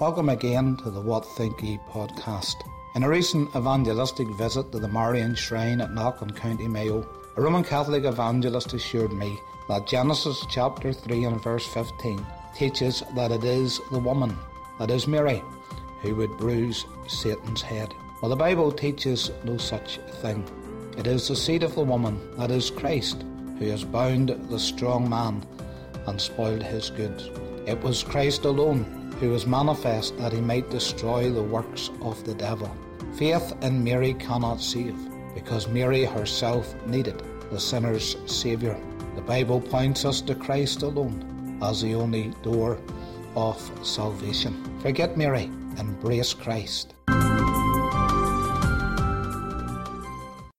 Welcome again to the What Think Ye podcast. In a recent evangelistic visit to the Marian Shrine at Knock in County Mayo, a Roman Catholic evangelist assured me that Genesis chapter 3 and verse 15 teaches that it is the woman, that is Mary, who would bruise Satan's head. Well, the Bible teaches no such thing. It is the seed of the woman, that is Christ, who has bound the strong man and spoiled his goods. It was Christ alone who was manifest that he might destroy the works of the devil. Faith in Mary cannot save, because Mary herself needed the sinner's Saviour. The Bible points us to Christ alone as the only door of salvation. Forget Mary, embrace Christ.